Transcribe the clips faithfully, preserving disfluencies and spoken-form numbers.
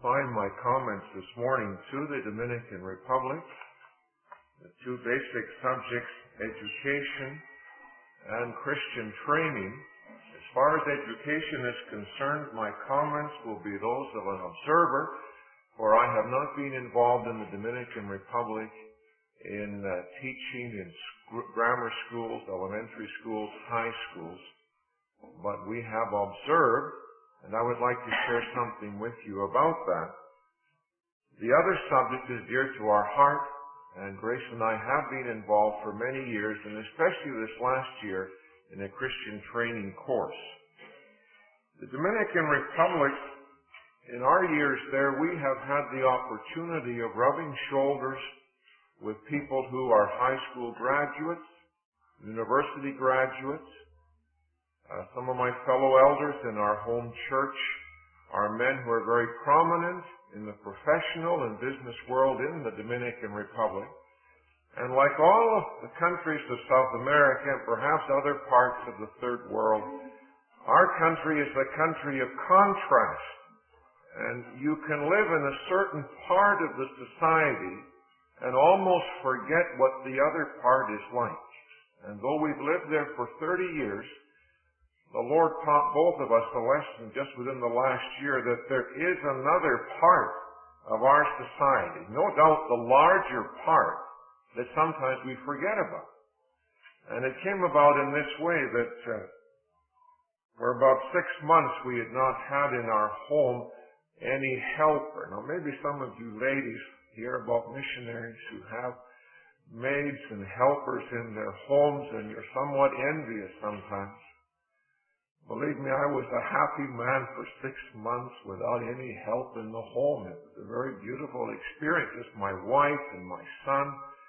confine my comments this morning to the Dominican Republic. The two basic subjects, education and Christian training. As far as education is concerned, my comments will be those of an observer, for I have not been involved in the Dominican Republic in uh, teaching in sc- grammar schools, elementary schools, high schools, but we have observed, and I would like to share something with you about that. The other subject is dear to our heart, and Grace and I have been involved for many years, and especially this last year, in a Christian training course. The Dominican Republic, in our years there, we have had the opportunity of rubbing shoulders with people who are high school graduates, university graduates. Uh, some of my fellow elders in our home church are men who are very prominent in the professional and business world in the Dominican Republic. And like all of the countries of South America and perhaps other parts of the third world, our country is a country of contrast. And you can live in a certain part of the society and almost forget what the other part is like. And though we've lived there for thirty years, the Lord taught both of us a lesson just within the last year that there is another part of our society, no doubt the larger part, that sometimes we forget about. And it came about in this way that uh, for about six months we had not had in our home any helper. Now maybe some of you ladies hear about missionaries who have maids and helpers in their homes, and you're somewhat envious sometimes. Believe me, I was a happy man for six months without any help in the home. It was a very beautiful experience, just my wife and my son.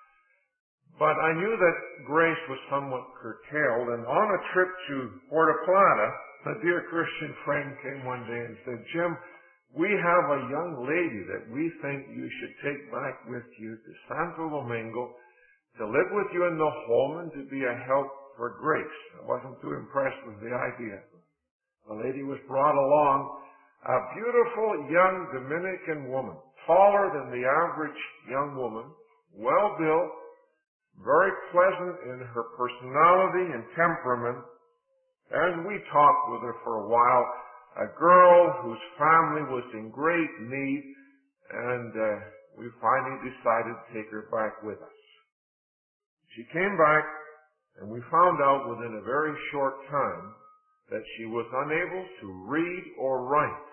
But I knew that grace was somewhat curtailed, and on a trip to Puerto Plata, a dear Christian friend came one day and said, "Jim, we have a young lady that we think you should take back with you to Santo Domingo to live with you in the home and to be a help for Grace." I wasn't too impressed with the idea. The lady was brought along, a beautiful young Dominican woman, taller than the average young woman, well-built, very pleasant in her personality and temperament. And we talked with her for a while, a girl whose family was in great need, and uh, we finally decided to take her back with us. She came back, and we found out within a very short time that she was unable to read or write.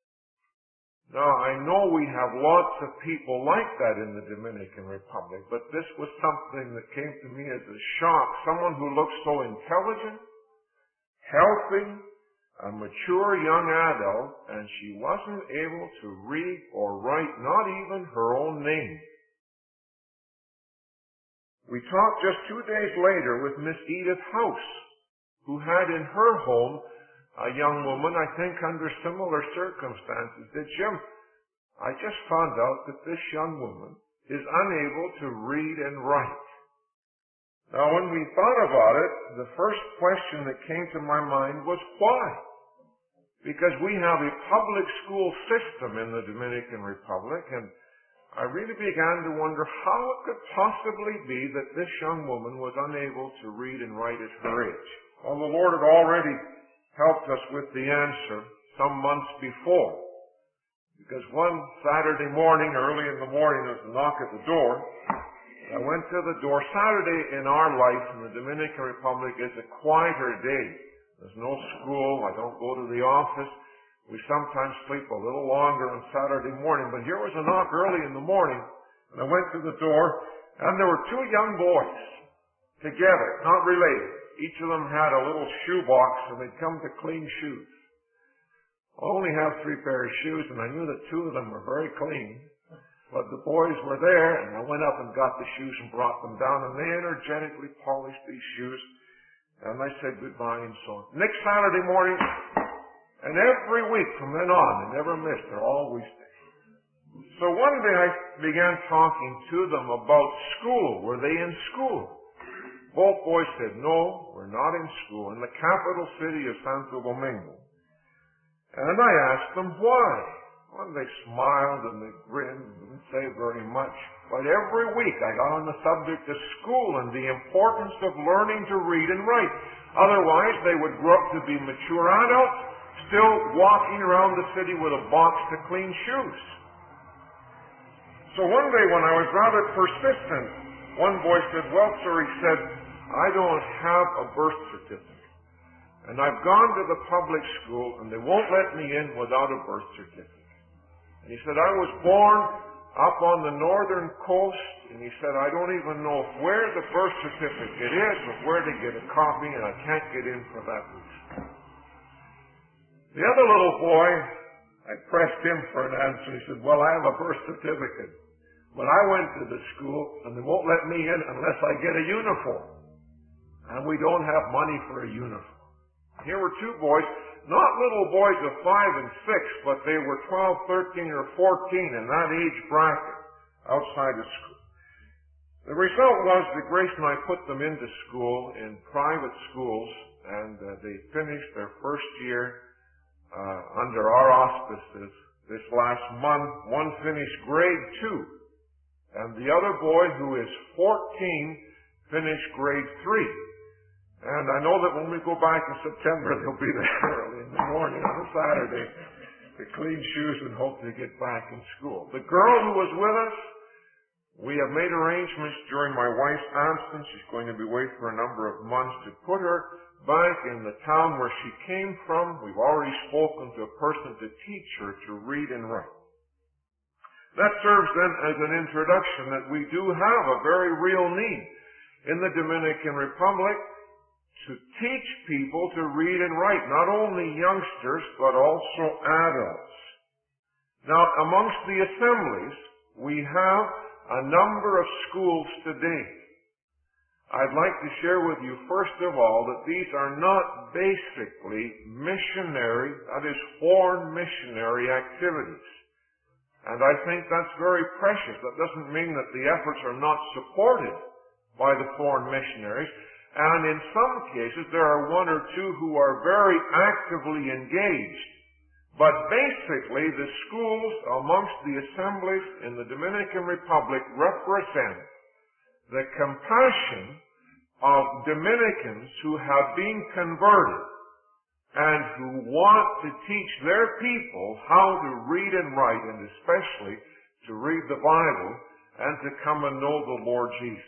Now, I know we have lots of people like that in the Dominican Republic, but this was something that came to me as a shock. Someone who looked so intelligent, healthy, a mature young adult, and she wasn't able to read or write, not even her own name. We talked just two days later with Miss Edith House, who had in her home a young woman, I think under similar circumstances, that, "Jim, I just found out that this young woman is unable to read and write." Now, when we thought about it, the first question that came to my mind was why? Because we have a public school system in the Dominican Republic, and I really began to wonder how it could possibly be that this young woman was unable to read and write at her age. Well, the Lord had already helped us with the answer some months before. Because one Saturday morning, early in the morning, there was a knock at the door. I went to the door. Saturday in our life in the Dominican Republic is a quieter day. There's no school. I don't go to the office. We sometimes sleep a little longer on Saturday morning. But here was a knock early in the morning, and I went to the door, and there were two young boys together, not related. Each of them had a little shoe box, and they'd come to clean shoes. I only have three pairs of shoes, and I knew that two of them were very clean. But the boys were there, and I went up and got the shoes and brought them down, and they energetically polished these shoes, and I said goodbye and so on. Next Saturday morning, and every week from then on, they never missed. They're always there. So one day I began talking to them about school. Were they in school? Both boys said, "No, we're not in school," in the capital city of Santo Domingo. And I asked them why. Well, they smiled and they grinned and didn't say very much. But every week I got on the subject of school and the importance of learning to read and write. Otherwise, they would grow up to be mature adults, still walking around the city with a box to clean shoes. So one day when I was rather persistent, one boy said, well, sir, he said, I don't have a birth certificate. And I've gone to the public school and they won't let me in without a birth certificate. And he said, I was born up on the northern coast, and he said, I don't even know where the birth certificate is or where to get a copy, and I can't get in for that reason. The other little boy, I pressed him for an answer. He said, well, I have a birth certificate, but I went to the school, and they won't let me in unless I get a uniform. And we don't have money for a uniform. Here were two boys, not little boys of five and six, but they were twelve, thirteen, or fourteen in that age bracket outside of school. The result was that Grace and I put them into school in private schools, and uh, they finished their first year uh, under our auspices this last month. One finished grade two, and the other boy, who is fourteen, finished grade three. And I know that when we go back in September, they'll be there early in the morning on a Saturday to clean shoes and hope to get back in school. The girl who was with us, we have made arrangements during my wife's absence. She's going to be away for a number of months to put her back in the town where she came from. We've already spoken to a person to teach her to read and write. That serves then as an introduction that we do have a very real need in the Dominican Republic to teach people to read and write, not only youngsters, but also adults. Now, amongst the assemblies, we have a number of schools today. I'd like to share with you, first of all, that these are not basically missionary, that is, foreign missionary activities. And I think that's very precious. That doesn't mean that the efforts are not supported by the foreign missionaries. And in some cases, there are one or two who are very actively engaged. But basically, the schools amongst the assemblies in the Dominican Republic represent the compassion of Dominicans who have been converted and who want to teach their people how to read and write, and especially to read the Bible and to come and know the Lord Jesus.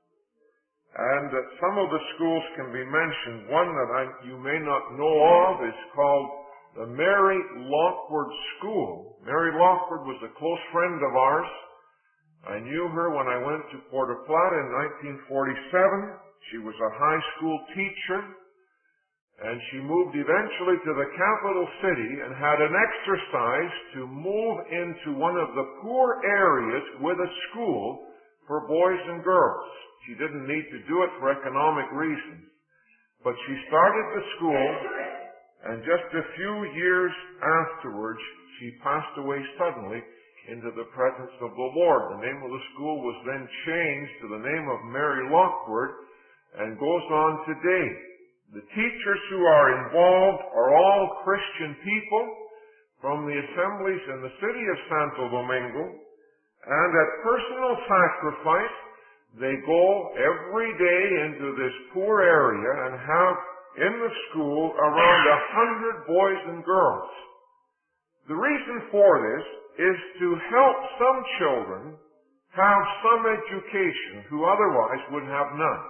And uh, some of the schools can be mentioned. One that I, you may not know of is called the Mary Lockwood School. Mary Lockwood was a close friend of ours. I knew her when I went to Puerto Plata in nineteen forty-seven. She was a high school teacher, and she moved eventually to the capital city and had an exercise to move into one of the poor areas with a school for boys and girls. She didn't need to do it for economic reasons. But she started the school, and just a few years afterwards, she passed away suddenly into the presence of the Lord. The name of the school was then changed to the name of Mary Lockwood and goes on today. The teachers who are involved are all Christian people from the assemblies in the city of Santo Domingo, and at personal sacrifice, they go every day into this poor area and have in the school around a hundred boys and girls. The reason for this is to help some children have some education who otherwise would have none.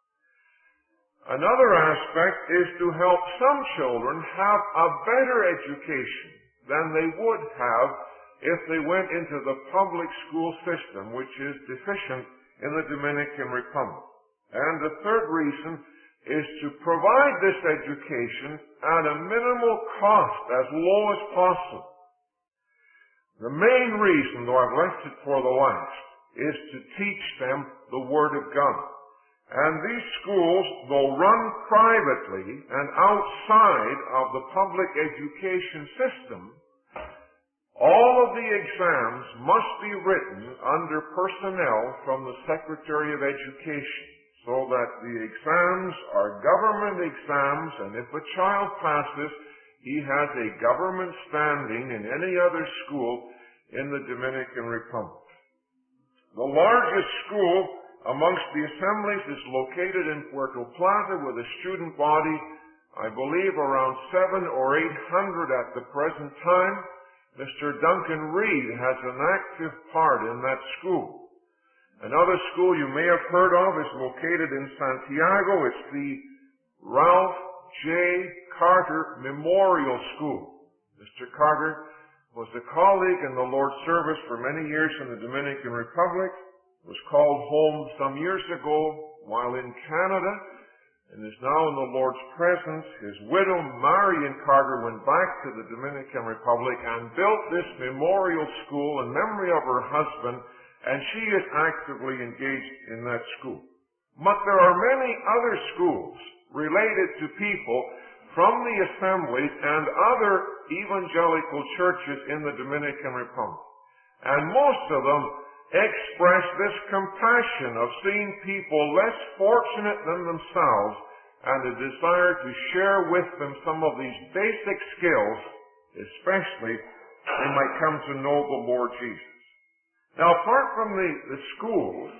Another aspect is to help some children have a better education than they would have if they went into the public school system, which is deficient in the Dominican Republic. And the third reason is to provide this education at a minimal cost, as low as possible. The main reason, though I've left it for the last, is to teach them the Word of God. And these schools, though run privately and outside of the public education system, all of the exams must be written under personnel from the Secretary of Education, so that the exams are government exams, and if a child passes, he has a government standing in any other school in the Dominican Republic. The largest school amongst the assemblies is located in Puerto Plata with a student body, I believe, around seven or eight hundred at the present time. Mister Duncan Reed has an active part in that school. Another school you may have heard of is located in Santiago. It's the Ralph J. Carter Memorial School. Mister Carter was a colleague in the Lord's service for many years in the Dominican Republic, was called home some years ago while in Canada, and is now in the Lord's presence. His widow, Marion Carter, went back to the Dominican Republic and built this memorial school in memory of her husband, and she is actively engaged in that school. But there are many other schools related to people from the assemblies and other evangelical churches in the Dominican Republic. And most of them express this compassion of seeing people less fortunate than themselves and a desire to share with them some of these basic skills, especially they might come to know the Lord Jesus. Now, apart from the, the schools,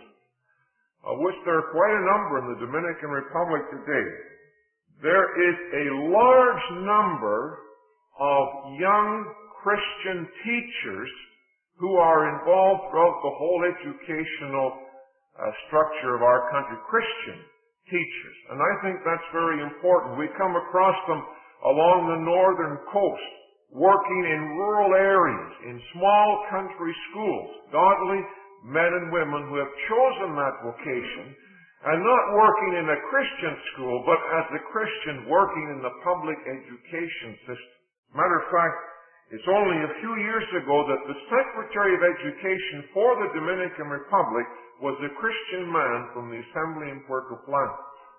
of which there are quite a number in the Dominican Republic today, there is a large number of young Christian teachers who are involved throughout the whole educational uh, structure of our country, Christian teachers. And I think that's very important. We come across them along the northern coast, working in rural areas, in small country schools, godly men and women who have chosen that vocation, and not working in a Christian school, but as a Christian working in the public education system. Matter of fact, it's only a few years ago that the Secretary of Education for the Dominican Republic was a Christian man from the assembly in Puerto Plata.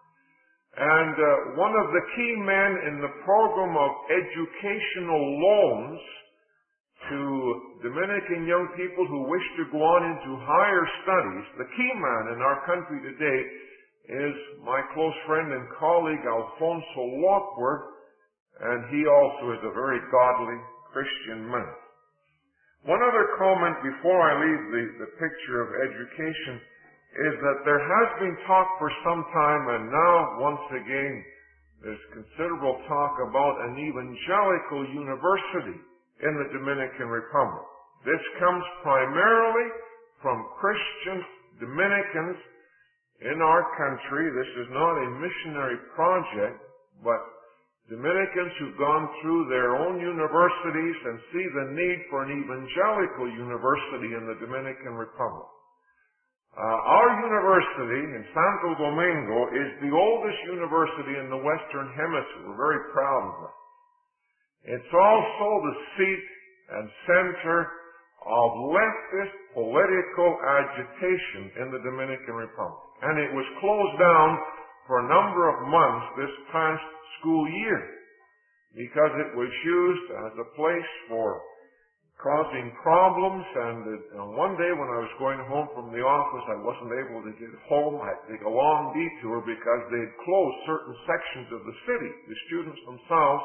And uh, one of the key men in the program of educational loans to Dominican young people who wish to go on into higher studies, the key man in our country today is my close friend and colleague Alfonso Lockwood, and he also is a very godly Christian man. One other comment before I leave the, the picture of education is that there has been talk for some time, and now once again there's considerable talk about an evangelical university in the Dominican Republic. This comes primarily from Christian Dominicans in our country. This is not a missionary project, but Dominicans who've gone through their own universities and see the need for an evangelical university in the Dominican Republic. Uh, our university in Santo Domingo is the oldest university in the Western Hemisphere. We're very proud of it. It's also the seat and center of leftist political agitation in the Dominican Republic. And it was closed down for a number of months this past school year because it was used as a place for causing problems. And uh, one day when I was going home from the office, I wasn't able to get home. I had to take a long detour because they had closed certain sections of the city, the students themselves,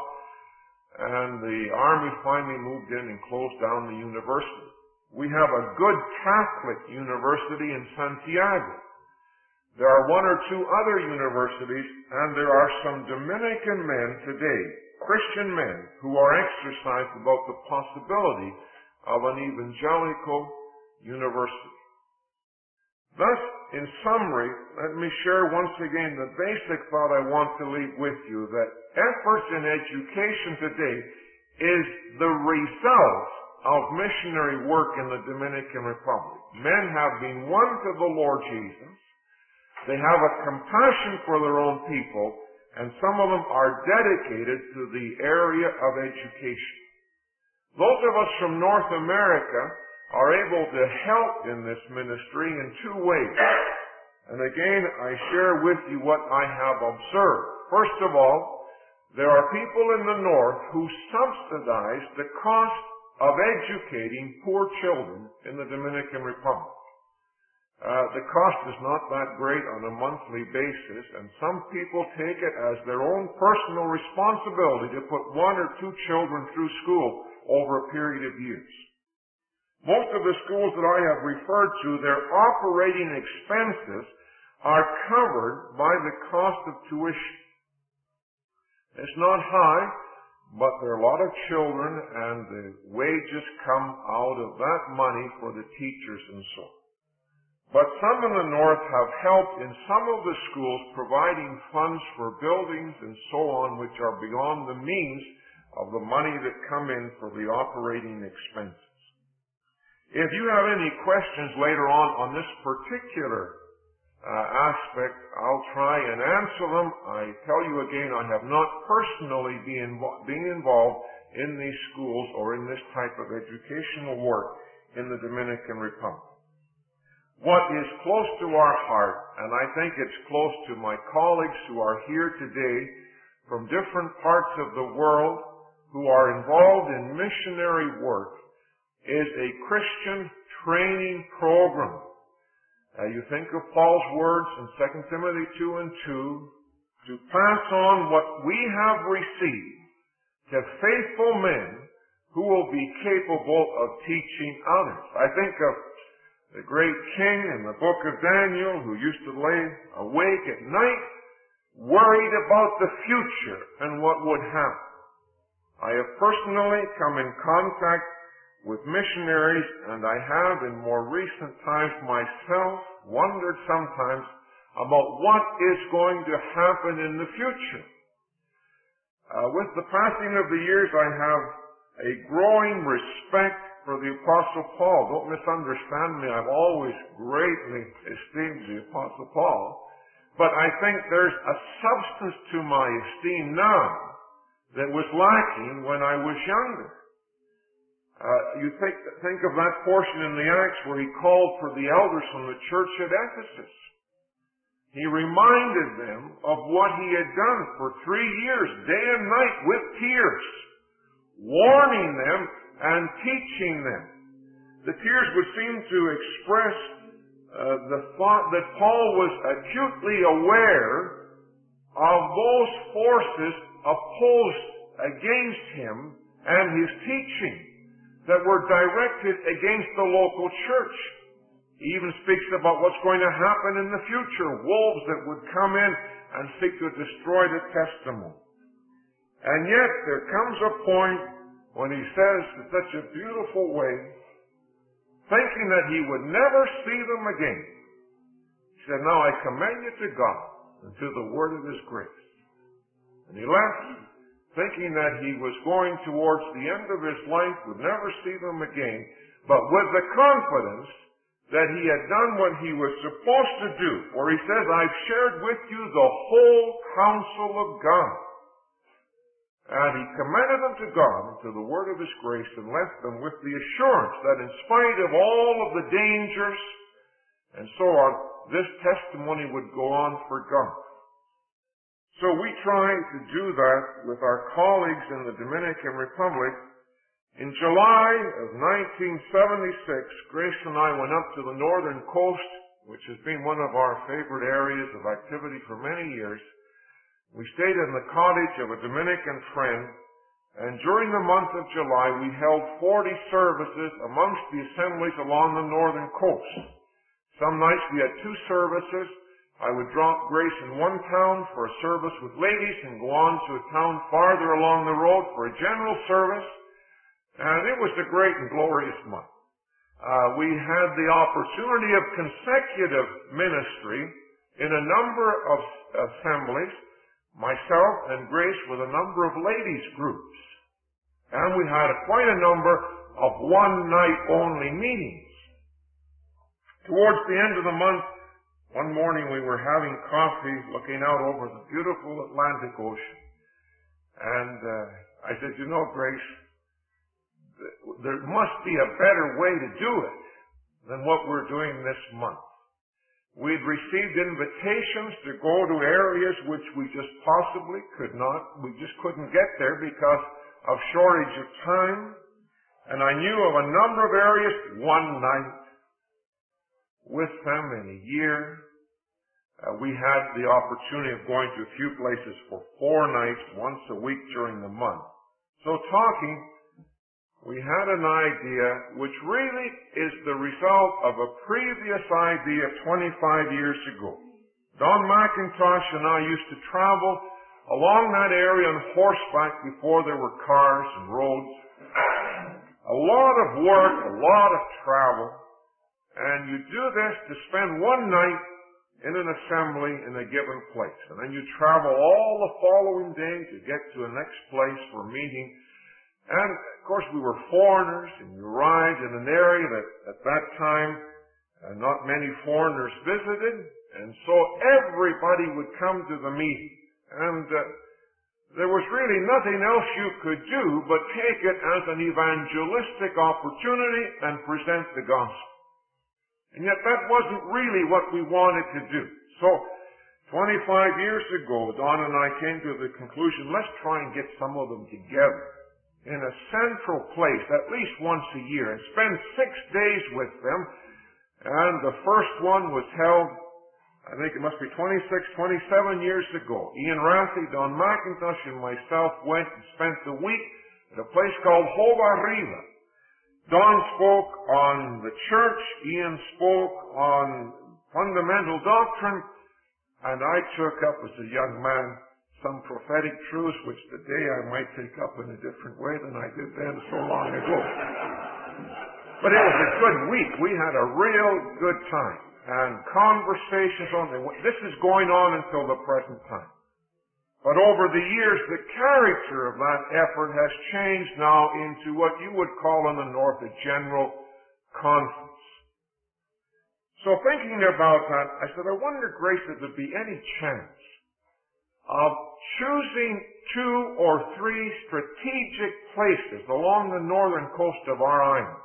and the Army finally moved in and closed down the university. We have a good Catholic university in Santiago. There are one or two other universities, and there are some Dominican men today, Christian men, who are exercised about the possibility of an evangelical university. Thus, in summary, let me share once again the basic thought I want to leave with you, that efforts in education today is the result of missionary work in the Dominican Republic. Men have been won to the Lord Jesus. They have a compassion for their own people, and some of them are dedicated to the area of education. Those of us from North America are able to help in this ministry in two ways. And again, I share with you what I have observed. First of all, there are people in the North who subsidize the cost of educating poor children in the Dominican Republic. Uh, the cost is not that great on a monthly basis, and some people take it as their own personal responsibility to put one or two children through school over a period of years. Most of the schools that I have referred to, their operating expenses are covered by the cost of tuition. It's not high, but there are a lot of children, and the wages come out of that money for the teachers and so on. But some in the north have helped in some of the schools providing funds for buildings and so on, which are beyond the means of the money that come in for the operating expenses. If you have any questions later on on this particular uh, aspect, I'll try and answer them. I tell you again, I have not personally been, been involved in these schools or in this type of educational work in the Dominican Republic. What is close to our heart, and I think it's close to my colleagues who are here today from different parts of the world who are involved in missionary work, is a Christian training program. Uh, you think of Paul's words in Second Timothy two and two, to pass on what we have received to faithful men who will be capable of teaching others. I think of the great king in the book of Daniel who used to lay awake at night worried about the future and what would happen. I have personally come in contact with missionaries, and I have in more recent times myself wondered sometimes about what is going to happen in the future. Uh, with the passing of the years, I have a growing respect for the Apostle Paul. Don't misunderstand me. I've always greatly esteemed the Apostle Paul. But I think there's a substance to my esteem now that was lacking when I was younger. Uh, you think, think of that portion in the Acts where he called for the elders from the church at Ephesus. He reminded them of what he had done for three years, day and night, with tears, warning them and teaching them. The tears would seem to express uh, the thought that Paul was acutely aware of those forces opposed against him and his teaching that were directed against the local church. He even speaks about what's going to happen in the future, wolves that would come in and seek to destroy the testimony. And yet there comes a point when he says in such a beautiful way, thinking that he would never see them again, he said, now I commend you to God and to the word of his grace. And he left, thinking that he was going towards the end of his life, would never see them again, but with the confidence that he had done what he was supposed to do. For he says, I've shared with you the whole counsel of God. And he commended them to God and to the word of his grace, and left them with the assurance that in spite of all of the dangers and so on, this testimony would go on for God. So we try to do that with our colleagues in the Dominican Republic. In July of nineteen seventy-six, Grace and I went up to the northern coast, which has been one of our favorite areas of activity for many years. We stayed in the cottage of a Dominican friend, and during the month of July we held forty services amongst the assemblies along the northern coast. Some nights we had two services. I would drop Grace in one town for a service with ladies and go on to a town farther along the road for a general service. And it was a great and glorious month. Uh, we had the opportunity of consecutive ministry in a number of assemblies, myself and Grace with a number of ladies groups. And we had quite a number of one-night only meetings. Towards the end of the month, one morning we were having coffee looking out over the beautiful Atlantic Ocean. And uh, I said, you know, Grace, there must be a better way to do it than what we're doing this month. We'd received invitations to go to areas which we just possibly could not, we just couldn't get there because of shortage of time. And I knew of a number of areas, one night, with them in a year. Uh, we had the opportunity of going to a few places for four nights, once a week during the month. So talking, we had an idea which really is the result of a previous idea twenty-five years ago. Don McIntosh and I used to travel along that area on horseback before there were cars and roads. A lot of work, a lot of travel, and you do this to spend one night in an assembly in a given place. And then you travel all the following day to get to the next place for a meeting. And, of course, we were foreigners, and you arrived in an area that, at that time, uh, not many foreigners visited. And so everybody would come to the meeting. And uh, there was really nothing else you could do but take it as an evangelistic opportunity and present the gospel. And yet that wasn't really what we wanted to do. So, twenty-five years ago, Don and I came to the conclusion, let's try and get some of them together in a central place, at least once a year, and spend six days with them. And the first one was held, I think it must be twenty-six, twenty-seven years ago. Ian Rathie, Don McIntosh, and myself went and spent the week at a place called Hova Riva. Don spoke on the church, Ian spoke on fundamental doctrine, and I took up as a young man some prophetic truths which today I might take up in a different way than I did then so long ago. But it was a good week. We had a real good time. And conversations on the, this is going on until the present time. But over the years, the character of that effort has changed now into what you would call in the North a general conference. So thinking about that, I said, I wonder, Grace, if there'd be any chance of choosing two or three strategic places along the northern coast of our island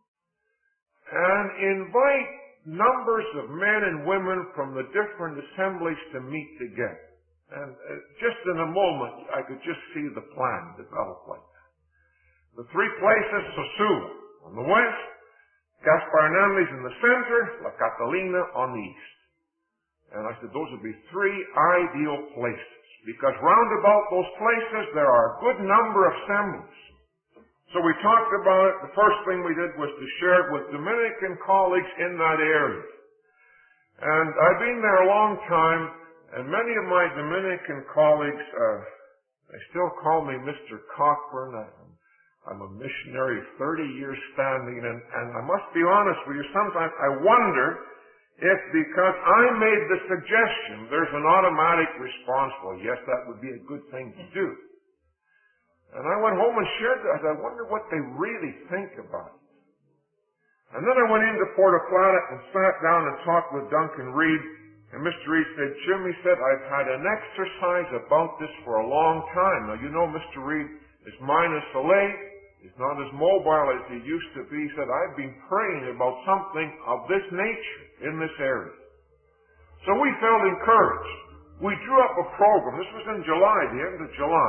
and invite numbers of men and women from the different assemblies to meet together. And uh, just in a moment, I could just see the plan develop like that. The three places, Sosúa on the west, Gaspar Nanles in the center, La Catalina on the east. And I said, those would be three ideal places, because round about those places there are a good number of assemblies. So we talked about it. The first thing we did was to share it with Dominican colleagues in that area. And I've been there a long time, and many of my Dominican colleagues, uh, they still call me Mister Cockburn. I'm, I'm a missionary of thirty years standing, and, and I must be honest with you, sometimes I wonder if because I made the suggestion, there's an automatic response, well, yes, that would be a good thing to do. And I went home and shared that. I wonder what they really think about it. And then I went into Puerto Plata and sat down and talked with Duncan Reed. And Mister Reed said, Jim, he said, I've had an exercise about this for a long time. Now, you know, Mister Reed is minus a leg. He's not as mobile as he used to be. He said, I've been praying about something of this nature in this area. So we felt encouraged. We drew up a program. This was in July, the end of July.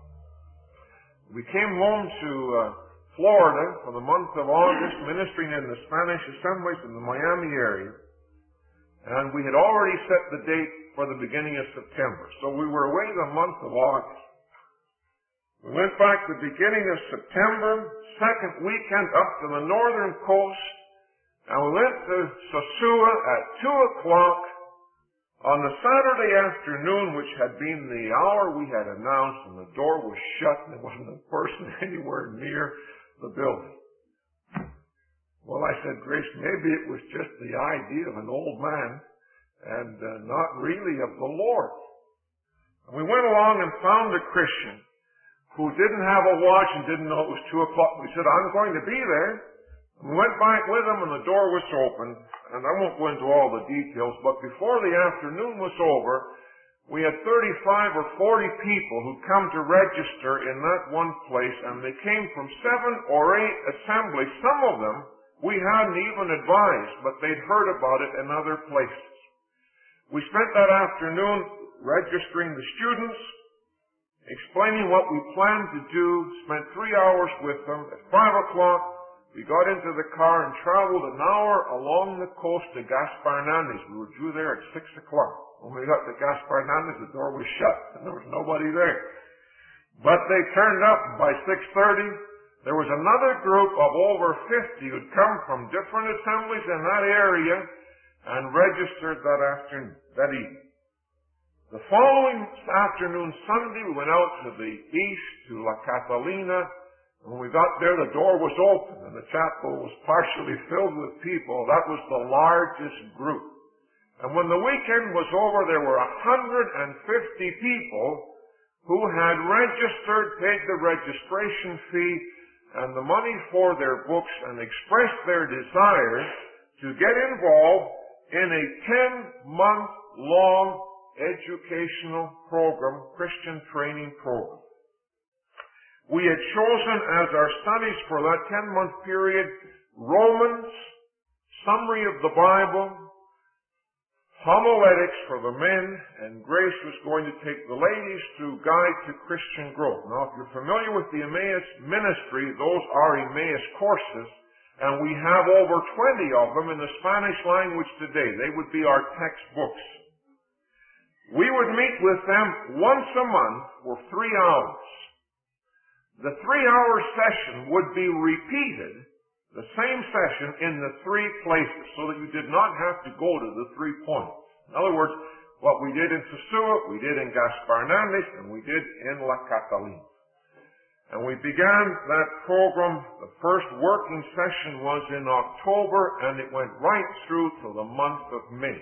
We came home to uh, Florida for the month of August, ministering in the Spanish assemblies in the Miami area. And we had already set the date for the beginning of September. So we were away the month of August. We went back the beginning of September, second weekend up to the northern coast, and we went to Sosúa at two o'clock on the Saturday afternoon, which had been the hour we had announced, and the door was shut and there wasn't a person anywhere near the building. Well, I said, Grace, maybe it was just the idea of an old man and uh, not really of the Lord. And we went along and found a Christian who didn't have a watch and didn't know it was two o'clock. We said, I'm going to be there. And we went back with him and the door was open. And I won't go into all the details, but before the afternoon was over, we had thirty-five or forty people who come to register in that one place, and they came from seven or eight assemblies. Some of them we hadn't even advised, but they'd heard about it in other places. We spent that afternoon registering the students, explaining what we planned to do, spent three hours with them. At five o'clock, we got into the car and traveled an hour along the coast to Gaspar Hernandez. We were due there at six o'clock. When we got to Gaspar Hernandez, the door was shut and there was nobody there. But they turned up by six thirty. There was another group of over fifty who'd come from different assemblies in that area and registered that afternoon, that evening. The following afternoon, Sunday, we went out to the east, to La Catalina. When we got there, the door was open and the chapel was partially filled with people. That was the largest group. And when the weekend was over, there were one hundred fifty people who had registered, paid the registration fee and the money for their books, and expressed their desire to get involved in a ten-month-long educational program, Christian training program. We had chosen as our studies for that ten-month period Romans, summary of the Bible, homiletics for the men, and Grace was going to take the ladies through Guide to Christian Growth. Now, if you're familiar with the Emmaus ministry, those are Emmaus courses, and we have over twenty of them in the Spanish language today. They would be our textbooks. We would meet with them once a month for three hours. The three-hour session would be repeated, the same session, in the three places, so that you did not have to go to the three points. In other words, what we did in Sosua, we did in Gaspar Hernandez, and we did in La Catalina. And we began that program. The first working session was in October, and it went right through to the month of May.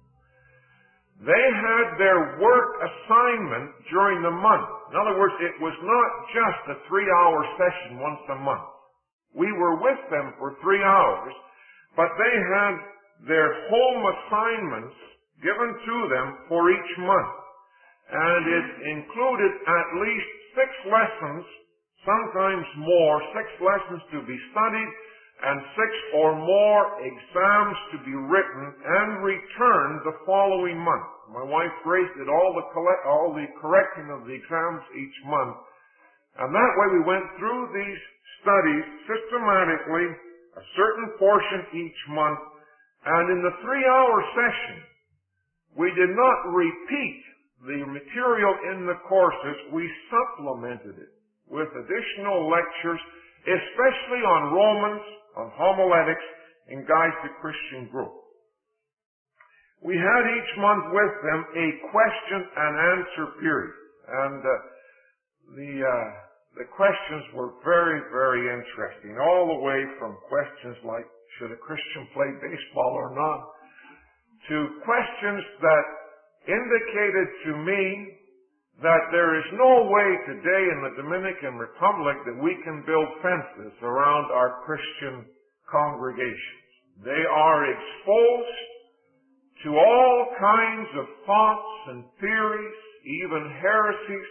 They had their work assignment during the month. In other words, it was not just a three-hour session once a month. We were with them for three hours, but they had their home assignments given to them for each month. And it included at least six lessons, sometimes more, six lessons to be studied, and six or more exams to be written and returned the following month. My wife Grace did all the collect, all the correcting of the exams each month. And that way we went through these studies systematically, a certain portion each month. And in the three-hour session, we did not repeat the material in the courses. We supplemented it with additional lectures, especially on Romans, on homiletics, and Guide to Christian Growth. We had each month with them a question and answer period. And uh, the, uh, the questions were very, very interesting, all the way from questions like, should a Christian play baseball or not, to questions that indicated to me that there is no way today in the Dominican Republic that we can build fences around our Christian congregations. They are exposed to all kinds of thoughts and theories, even heresies,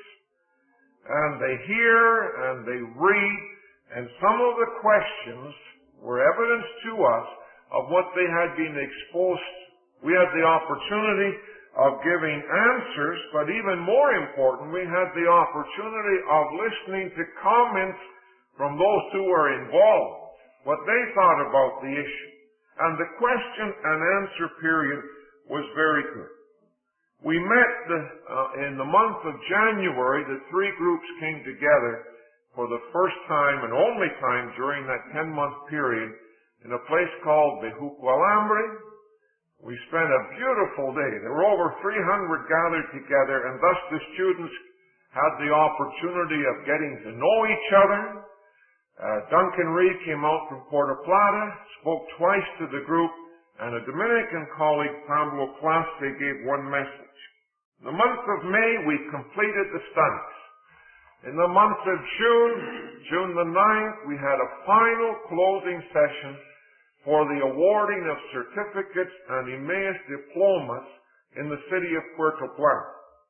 and they hear and they read, and some of the questions were evidence to us of what they had been exposed to. We had the opportunity of giving answers, but even more important, we had the opportunity of listening to comments from those who were involved, what they thought about the issue. And the question and answer period was very good. We met the, uh, in the month of January. The three groups came together for the first time and only time during that ten-month period in a place called Bejuco-Alambre. We spent a beautiful day. There were over three hundred gathered together, and thus the students had the opportunity of getting to know each other. Uh, Duncan Reed came out from Puerto Plata, spoke twice to the group, and a Dominican colleague, Pablo Clase, gave one message. In the month of May, we completed the studies. In the month of June, June the ninth, we had a final closing session for the awarding of certificates and Emmaus diplomas in the city of Puerto Plata.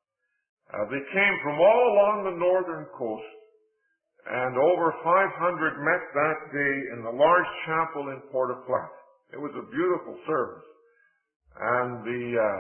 Uh, they came from all along the northern coast, and over five hundred met that day in the large chapel in Puerto Plata. It was a beautiful service, and the uh,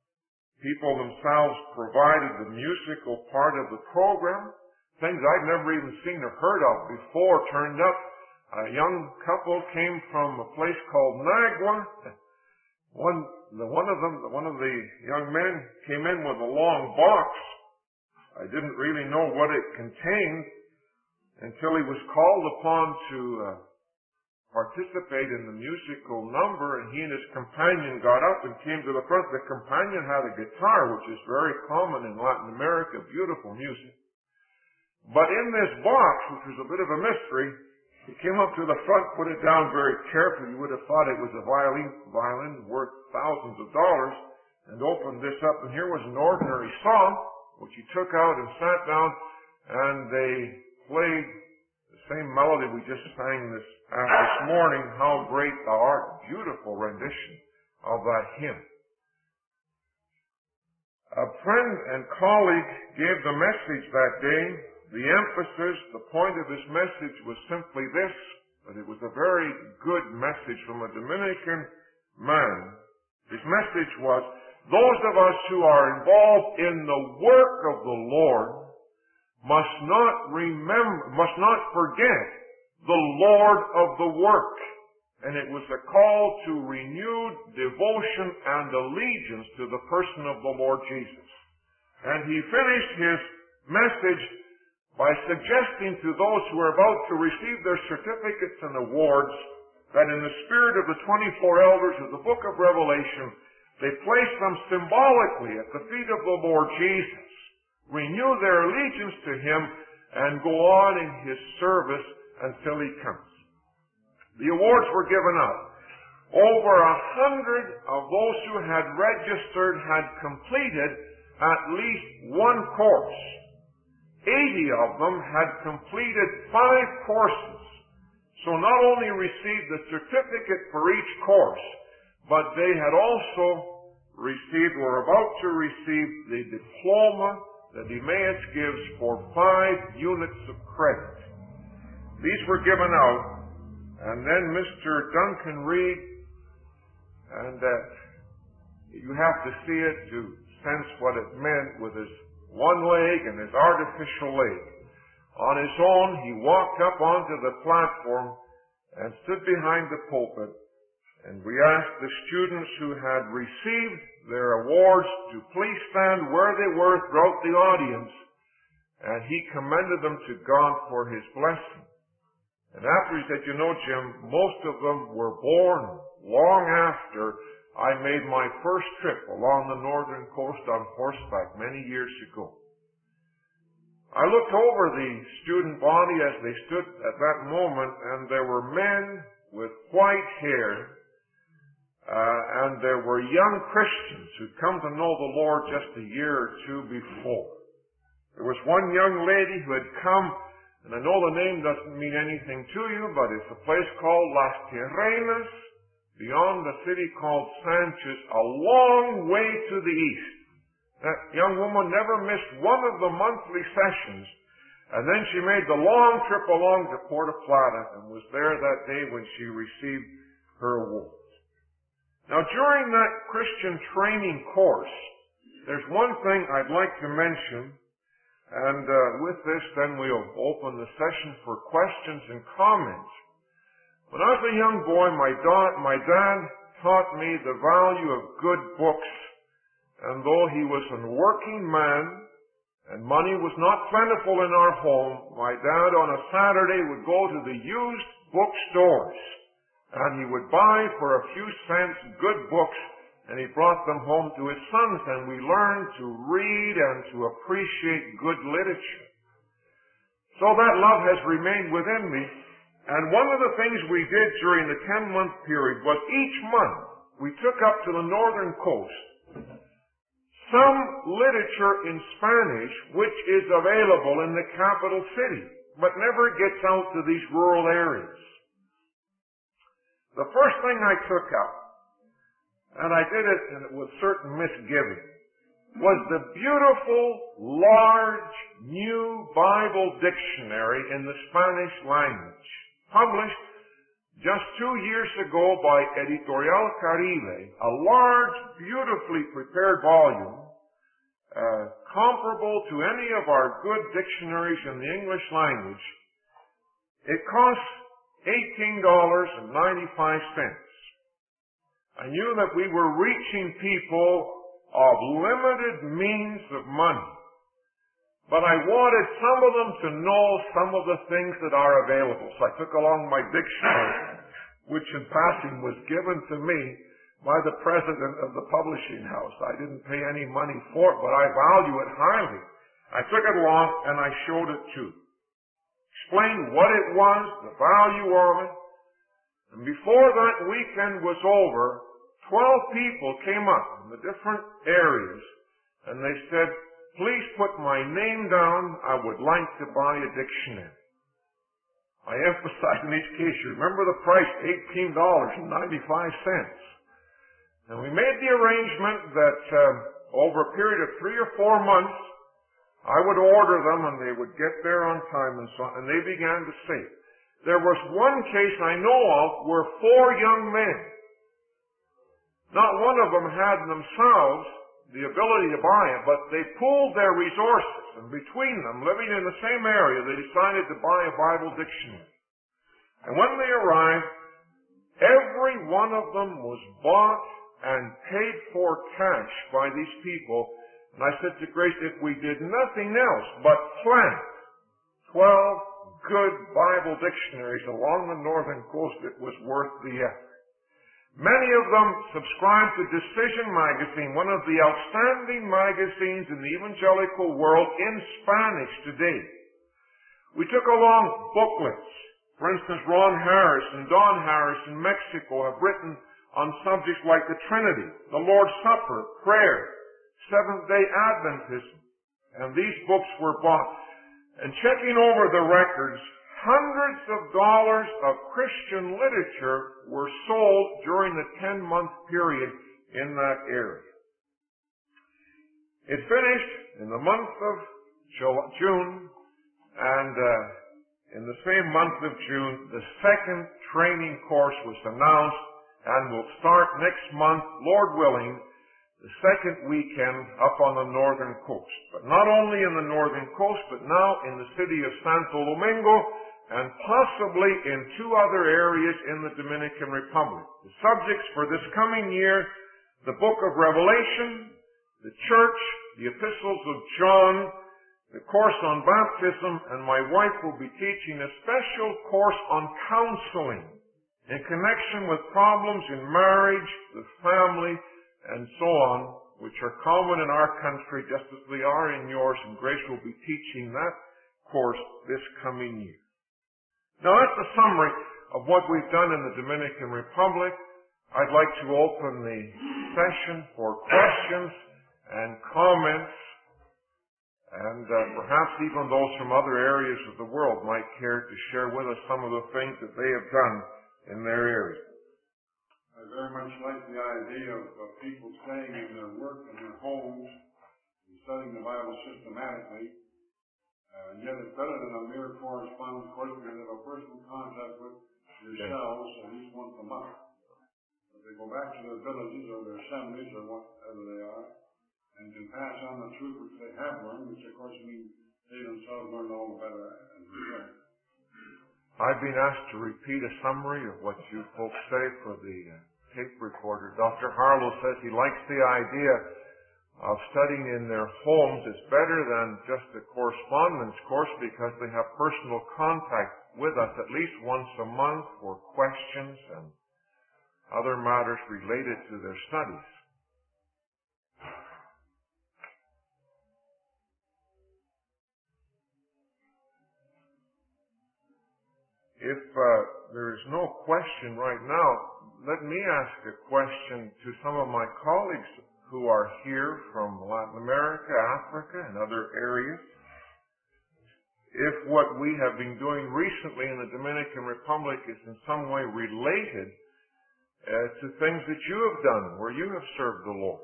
people themselves provided the musical part of the program. Things I'd never even seen or heard of before turned up. a young couple came from a place called Nagua. One, the, one of them, one of the young men came in with a long box. I didn't really know what it contained until he was called upon to uh, participate in the musical number, and he and his companion got up and came to the front. The companion had a guitar, which is very common in Latin America, beautiful music. But in this box, which was a bit of a mystery, he came up to the front, put it down very carefully. You would have thought it was a violin, violin worth thousands of dollars, and opened this up, and here was an ordinary song, which he took out and sat down, and they played the same melody we just sang this, uh, this morning, How Great Thou Art. Beautiful rendition of that hymn. A friend and colleague gave the message that day. The emphasis, the point of his message was simply this, but it was a very good message from a Dominican man. His message was, those of us who are involved in the work of the Lord must not remember, must not forget the Lord of the work. And it was a call to renewed devotion and allegiance to the person of the Lord Jesus. And he finished his message by suggesting to those who are about to receive their certificates and awards that in the spirit of the twenty-four elders of the book of Revelation, they place them symbolically at the feet of the Lord Jesus, renew their allegiance to Him, and go on in His service until He comes. The awards were given out. Over a hundred of those who had registered had completed at least one course. Eighty of them had completed five courses. So not only received the certificate for each course, but they had also received, were about to receive the diploma that Emmaus gives for five units of credit. These were given out, and then Mister Duncan Reed, and uh, you have to see it to sense what it meant with his one leg and his artificial leg. On his own, he walked up onto the platform and stood behind the pulpit, and we asked the students who had received their awards to please stand where they were throughout the audience, and he commended them to God for His blessing. And after he said, you know, Jim, most of them were born long after I made my first trip along the northern coast on horseback many years ago. I looked over the student body as they stood at that moment, and there were men with white hair, uh, and there were young Christians who'd come to know the Lord just a year or two before. There was one young lady who had come, and I know the name doesn't mean anything to you, but it's a place called Las Terrenas, beyond the city called Sanchez, a long way to the east. That young woman never missed one of the monthly sessions, and then she made the long trip along to Puerto Plata and was there that day when she received her award. Now, during that Christian training course, there's one thing I'd like to mention, and uh, with this then we'll open the session for questions and comments. When I was a young boy, my, da- my dad taught me the value of good books, and though he was a working man and money was not plentiful in our home, my dad on a Saturday would go to the used bookstores, and he would buy for a few cents good books, and he brought them home to his sons, and we learned to read and to appreciate good literature. So that love has remained within me. And one of the things we did during the ten-month period was each month we took up to the northern coast some literature in Spanish which is available in the capital city, but never gets out to these rural areas. The first thing I took up, and I did it with certain misgiving, was the beautiful, large, new Bible dictionary in the Spanish language, published just two years ago by Editorial Caribe, a large, beautifully prepared volume, uh, comparable to any of our good dictionaries in the English language. It costs eighteen dollars and ninety-five cents. I knew that we were reaching people of limited means of money. But I wanted some of them to know some of the things that are available. So I took along my dictionary, which in passing was given to me by the president of the publishing house. I didn't pay any money for it, but I value it highly. I took it along and I showed it to them. Explained what it was, the value of it. And before that weekend was over, twelve people came up in the different areas and they said, please put my name down. I would like to buy a dictionary. I emphasize in each case, you remember the price, eighteen dollars and ninety-five cents. And we made the arrangement that um, over a period of three or four months, I would order them and they would get there on time and so on. And they began to save. There was one case I know of where four young men, not one of them had themselves the ability to buy it, but they pooled their resources, and between them, living in the same area, they decided to buy a Bible dictionary. And when they arrived, every one of them was bought and paid for cash by these people. And I said to Grace, if we did nothing else but plant twelve good Bible dictionaries along the northern coast, it was worth the effort. Many of them subscribed to Decision magazine, one of the outstanding magazines in the evangelical world in Spanish today. We took along booklets. For instance, Ron Harris and Don Harris in Mexico have written on subjects like the Trinity, the Lord's Supper, prayer, Seventh-day Adventism. And these books were bought. And checking over the records, hundreds of dollars of Christian literature were sold during the ten-month period in that area. It finished in the month of June, and uh, in the same month of June, the second training course was announced, and will start next month, Lord willing, the second weekend up on the northern coast. But not only in the northern coast, but now in the city of Santo Domingo, and possibly in two other areas in the Dominican Republic. The subjects for this coming year, the book of Revelation, the church, the epistles of John, the course on baptism, and my wife will be teaching a special course on counseling in connection with problems in marriage, the family, and so on, which are common in our country just as they are in yours, and Grace will be teaching that course this coming year. Now that's a summary of what we've done in the Dominican Republic. I'd like to open the session for questions and comments, and uh, perhaps even those from other areas of the world might care to share with us some of the things that they have done in their area. I very much like the idea of, of people staying in their work and their homes and studying the Bible systematically. Uh, yet it's better than a mere correspondence course because they have a personal contact with yourselves at least once a month. But they go back to their villages or their assemblies or whatever they are and can pass on the truth which they have learned, which of course means they themselves learn all the better as we learn. I've been asked to repeat a summary of what you folks say for the uh, tape recorder. Doctor Harlow says he likes the idea of studying in their homes. It's better than just a correspondence course because they have personal contact with us at least once a month for questions and other matters related to their studies. If uh, there is no question right now, let me ask a question to some of my colleagues who are here from Latin America, Africa, and other areas. If what we have been doing recently in the Dominican Republic is in some way related uh, to things that you have done, where you have served the Lord.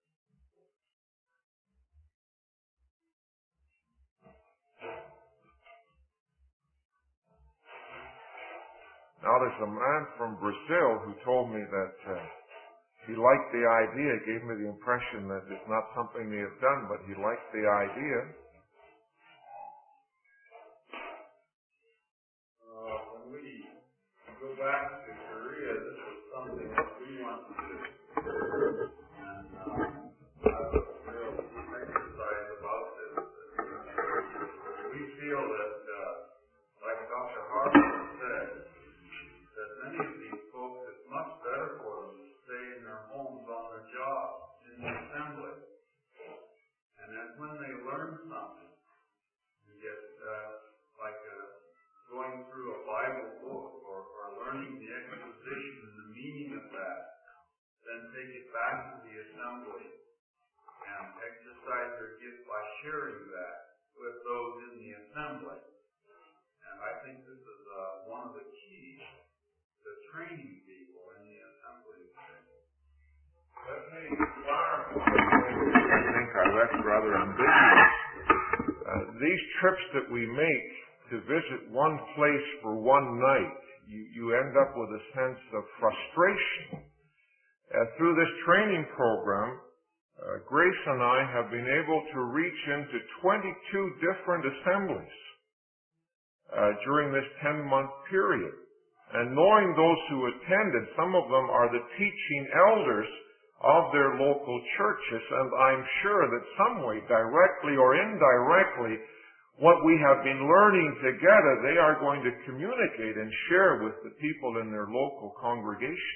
Now there's a man from Brazil who told me that uh, he liked the idea, gave me the impression that it's not something they have done, but he liked the idea. Uh, when we back to Korea, this was something that we want to do. And uh, I was real exercise about this. We feel that, uh, like Doctor Harlan said, that many of these folks, it's much better for them to stay in their homes on the job, in the assembly. And then when they learn something, you get uh, like a, going through a Bible book or, or learning the exposition and the meaning of that, then take it back to the assembly and exercise their gift by sharing that with those in the assembly. And I think this is uh, one of the keys to training people in the assembly today. Let me clarify. I think I left rather ambiguous. Uh, these trips that we make to visit one place for one night, you, you end up with a sense of frustration. Uh, through this training program, uh, Grace and I have been able to reach into twenty-two different assemblies uh, during this ten-month period. And knowing those who attended, some of them are the teaching elders of their local churches, and I'm sure that some way, directly or indirectly, what we have been learning together, they are going to communicate and share with the people in their local congregation.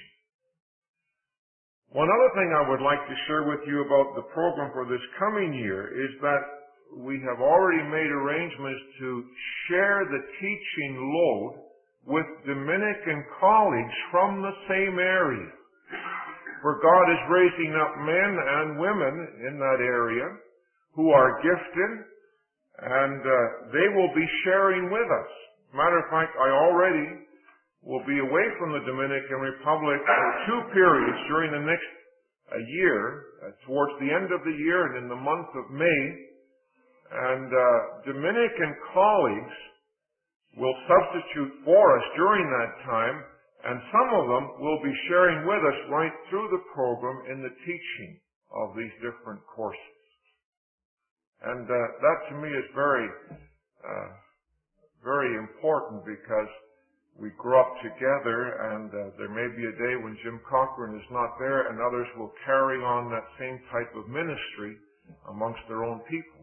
One other thing I would like to share with you about the program for this coming year is that we have already made arrangements to share the teaching load with Dominican colleagues from the same area. For God is raising up men and women in that area who are gifted, and uh, they will be sharing with us. Matter of fact, I already will be away from the Dominican Republic for two periods during the next uh, year, uh, towards the end of the year and in the month of May. And uh, Dominican colleagues will substitute for us during that time, and some of them will be sharing with us right through the program in the teaching of these different courses. And uh, that to me is very, uh, very important, because we grow up together, and uh, there may be a day when Jim Cochran is not there, and others will carry on that same type of ministry amongst their own people.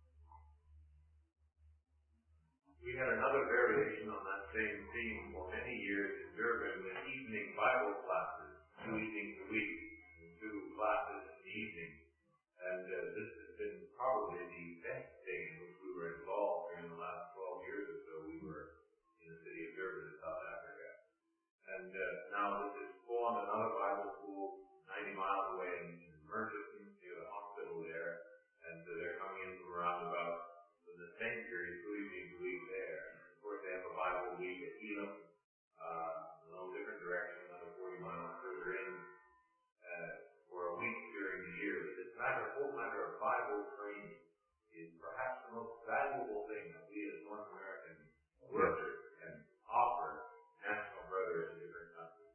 We had another variation on that same theme for many years in Durban with evening Bible classes, two evenings a week, two classes in the evening. And uh, this has been probably the best thing in which we were involved during the last twelve years or so. We were in the city of Durban in South Africa. And uh, now this has spawned another Bible school ninety miles away in Murchison, near the hospital there. And uh, they're coming in from around about the same period, two evenings a week there. Of course, they have a Bible week at Elam, uh, a little different direction, another forty miles further in, uh, for a week during the year. But this matter, whole matter of Bible training is perhaps the most valuable thing that we as North American workers can offer national brothers in different countries.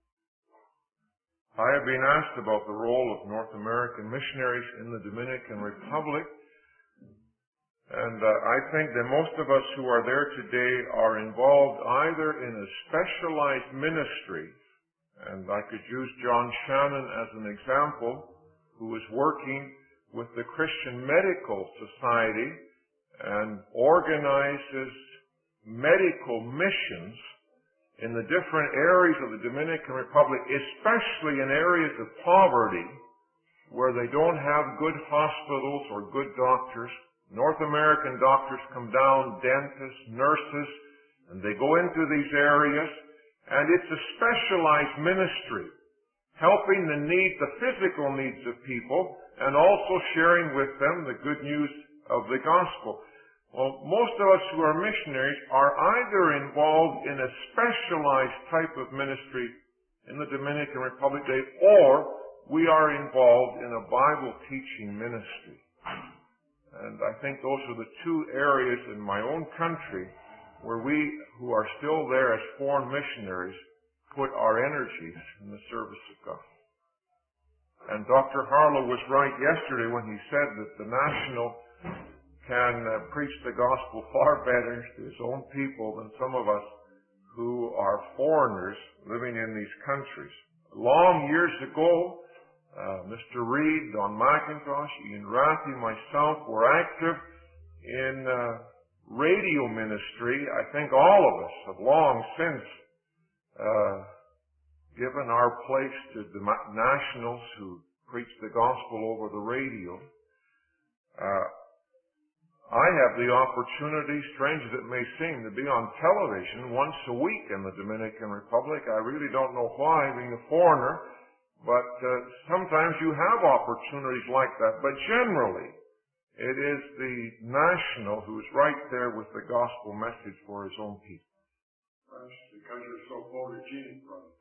I have been asked about the role of North American missionaries in the Dominican Republic. And uh, I think that most of us who are there today are involved either in a specialized ministry, and I could use John Shannon as an example, who is working with the Christian Medical Society and organizes medical missions in the different areas of the Dominican Republic, especially in areas of poverty where they don't have good hospitals or good doctors. North American doctors come down, dentists, nurses, and they go into these areas, and it's a specialized ministry, helping the needs, the physical needs of people, and also sharing with them the good news of the gospel. Well, most of us who are missionaries are either involved in a specialized type of ministry in the Dominican Republic today, or we are involved in a Bible teaching ministry. And I think those are the two areas in my own country where we, who are still there as foreign missionaries, put our energies in the service of God. And Doctor Harlow was right yesterday when he said that the national can uh, preach the gospel far better to his own people than some of us who are foreigners living in these countries. Long years ago, uh, Mister Reed, Don McIntosh, Ian Rathie, myself were active in uh, radio ministry. I think all of us have long since uh, given our place to the nationals who preach the gospel over the radio. Uh, I have the opportunity, strange as it may seem, to be on television once a week in the Dominican Republic. I really don't know why, being a foreigner, but uh, sometimes you have opportunities like that. But generally, it is the national who is right there with the gospel message for his own people. Perhaps because you're so photogenic, brother.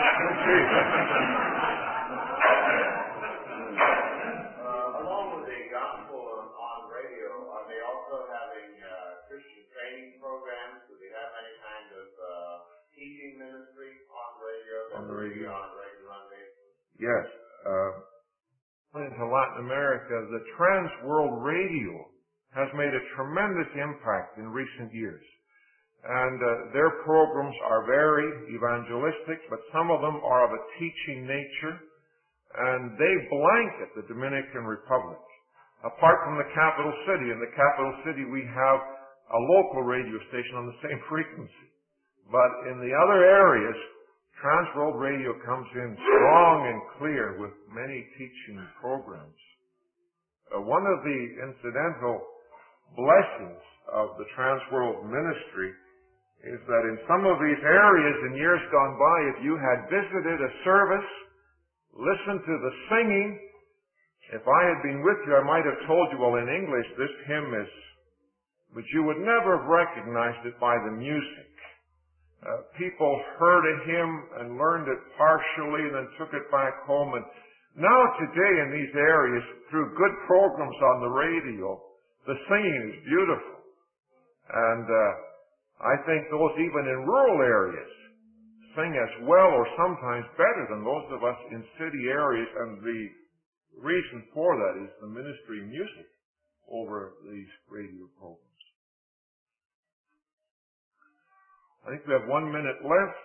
uh, along with the gospel on, on radio, are they also having uh, Christian training programs? Do they have any kind of uh, teaching ministry on radio? On the radio. On regular basis? Yes. Uh, into Latin America, the Trans World Radio has made a tremendous impact in recent years. And uh, their programs are very evangelistic, but some of them are of a teaching nature, and they blanket the Dominican Republic. Apart from the capital city, in the capital city we have a local radio station on the same frequency. But in the other areas, Trans World Radio comes in strong and clear with many teaching programs. Uh, one of the incidental blessings of the Trans World ministry is that in some of these areas in years gone by, if you had visited a service, listened to the singing, if I had been with you, I might have told you, well, in English, this hymn is, but you would never have recognized it by the music. Uh, people heard a hymn and learned it partially, then took it back home. And now today in these areas, through good programs on the radio, the singing is beautiful. And uh, I think those even in rural areas sing as well or sometimes better than those of us in city areas. And the reason for that is the ministry of music over these radio programs. I think we have one minute left.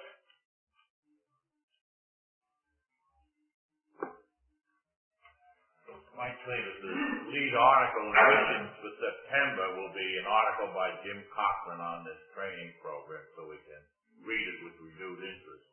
Might say that the lead article in Visions for September will be an article by Jim Cochran on this training program, so we can read it with renewed interest.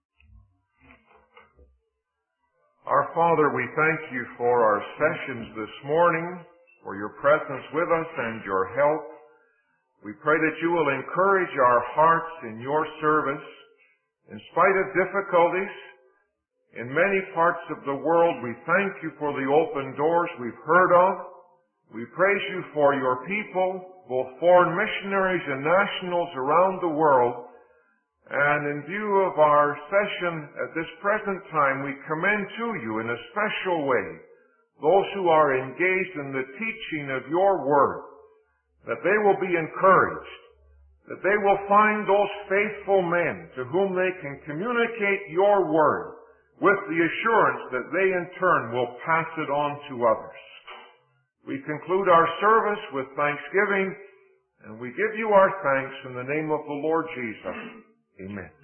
Our Father, we thank you for our sessions this morning, for your presence with us and your help. We pray that you will encourage our hearts in your service. In spite of difficulties in many parts of the world, we thank you for the open doors we've heard of. We praise you for your people, both foreign missionaries and nationals around the world. And in view of our session at this present time, we commend to you in a special way those who are engaged in the teaching of your word, that they will be encouraged, that they will find those faithful men to whom they can communicate your word with the assurance that they in turn will pass it on to others. We conclude our service with thanksgiving, and we give you our thanks in the name of the Lord Jesus. Amen.